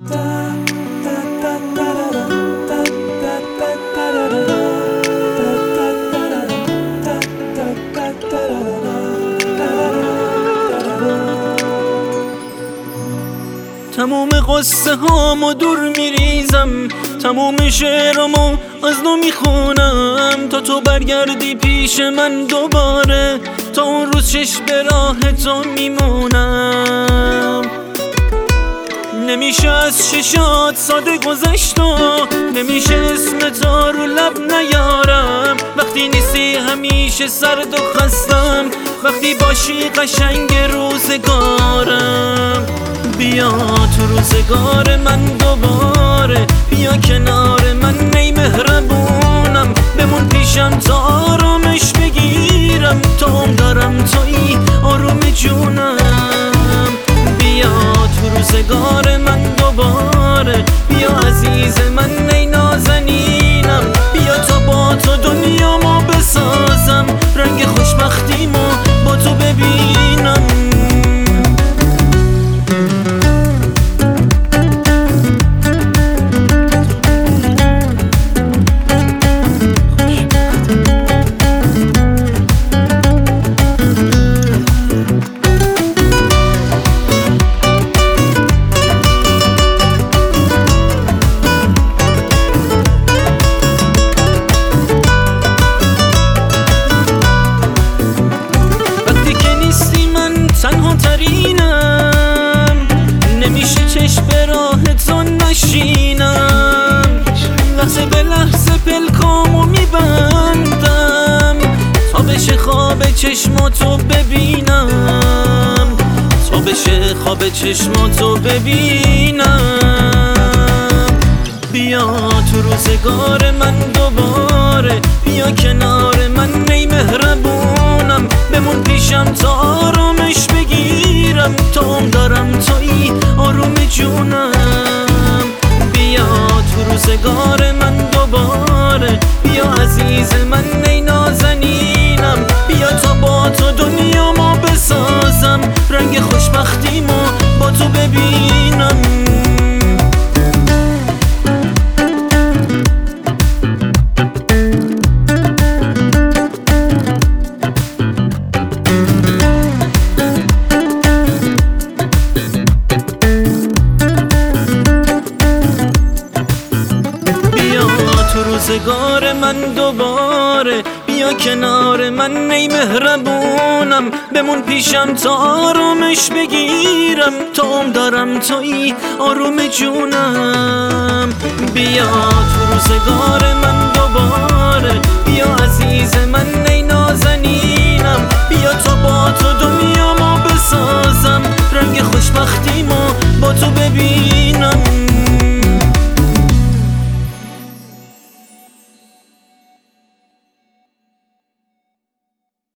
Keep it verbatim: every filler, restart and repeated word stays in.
تموم قصه هامو دور میریزم، تموم شعرامو از نو میخونم تا تو برگردی پیش من دوباره. تا اون روز چشم به راه تو میمونم. نمیشه از چشات ساده گذشت و نمیشه اسم تو رو لب نیارم. وقتی نیستی همیشه سرد و خستم، وقتی باشی قشنگ روزگارم. بیا تو روزگار من دوباره، بیا کنار من ای مهربونم. بمون پیشم تا آرامش بگیرم، تا هم دارم تویی آروم جونم. بیا تو روزگار من دوباره، بیا عزیز من ای نازنینم. بیا تا با تو دنیامو بسازم، رنگ خوشبختیمو با تو ببینم. تنها ترینم، نمیشه چشم به راه تو نشینم. لحظه به لحظه پلکامو میبندم تا بشه خواب چشماتو ببینم، تا بشه خواب چشماتو ببینم. بیا تو روزگار من دوباره، بیا کنار من ای مهربونم. بمون پیشم تا آرامش بگیرم، تا هم دارم تویی آروم جونم. بیا تو روزگار من دوباره، بیا عزیز من ای نازنینم. بیا تا با تو دنیامو بسازم، رنگ خوشبختیمو با تو ببینم. روزگار من دوباره، بیا کنار من ای مهربونم. بمون پیشم تا آرامش بگیرم، تا هم دارم تویی آروم جونم. بیا تو روزگار من